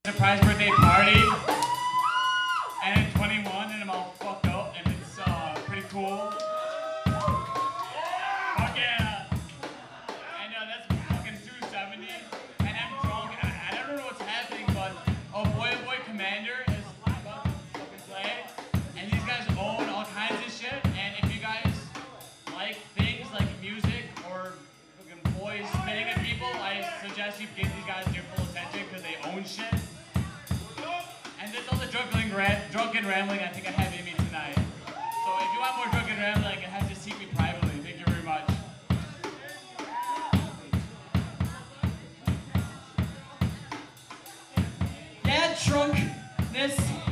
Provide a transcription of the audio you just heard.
Surprise birthday party, and I'm 21 and I'm all fucked up and it's pretty cool. Fuck yeah! And that's fucking 270 and I'm drunk and I don't know what's happening, but Boy Commander is about to fucking play and these guys own all kinds of shit, and if you guys like things like music or fucking boys spitting at people, I suggest you give these guys your full attention because they own shit. And that's all the drunken rambling I think I have in me tonight. So if you want more drunken rambling, you have to seek me privately. Thank you very much. Yeah, drunkness